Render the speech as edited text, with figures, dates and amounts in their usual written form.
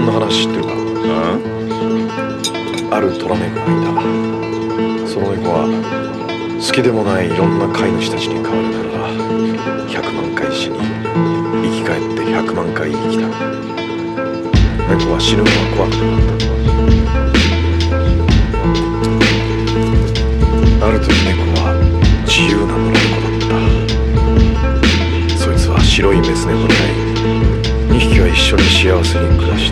の話知ってるか？あるトラ猫がいた。その猫は好きでもないいろんな飼い主たちに飼われながら100万回死に生き返って100万回生きた。猫は死ぬのは怖くなかった。ある時猫は自由な野良猫だった。そいつは白いメス猫に会い、2匹は一緒に幸せに暮らし